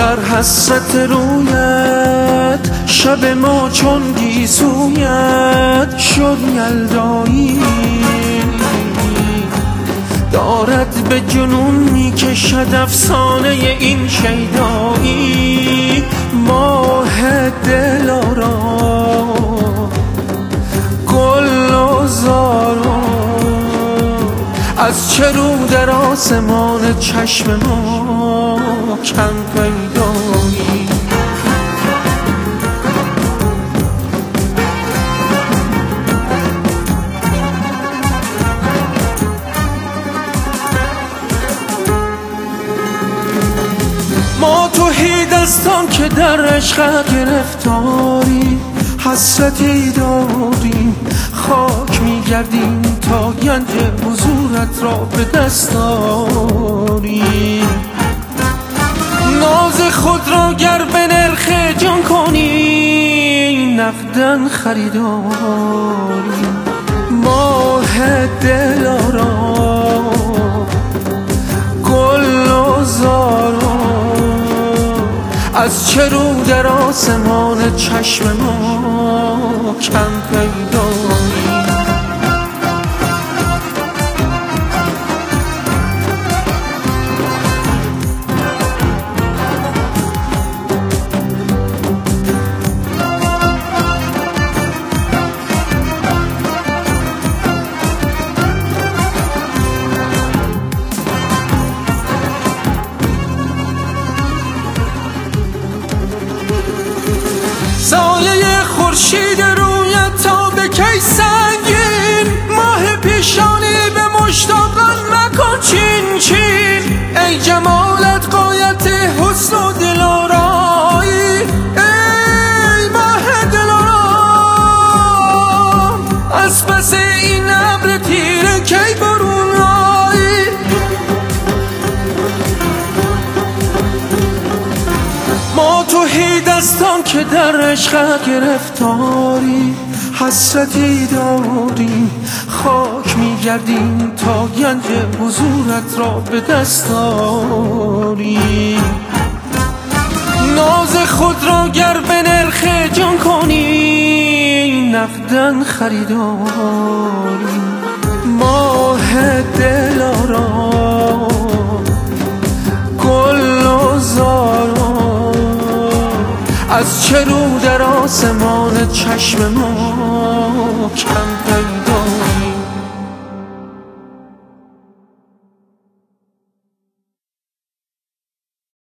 در حسرت رویت شب ما چون گیسویت شد یلدایی، دارد به جنون میکشد افسانه این شیدایی. ماه دلارام گل و زارو از چه رو در آسمان چشم ما کم پیدایی. ما توهی دستان که در عشق گرفتاری، حسرتی داریم خاک میگردیم تا گنج حضورت را به دست آری. ناز خود را گر به نرخ جان کنی نقدن خریداری. ماه دلارام گل و زارو از چه رو در آسمان چشم ما کم پیدایی. سایه خورشید رویت تا به کی سنگین، ماه پیشانی به مشتاقان مکن چین چین. ای جمالت غایت حسن و دلارایی، ای ماه دلارام از پس این ابر تیره کی برون آیی. ما توهی دستان که در عشق گرفتاری، حسرتی داریم خاک میگردیم تا گنج حضورت را به دست آری. ناز خود را گر به نرخ جان کنی نقدن خریداری. ماه دلارام گل و زارو از چه رو در آسمان چشم ما کم پیدایی.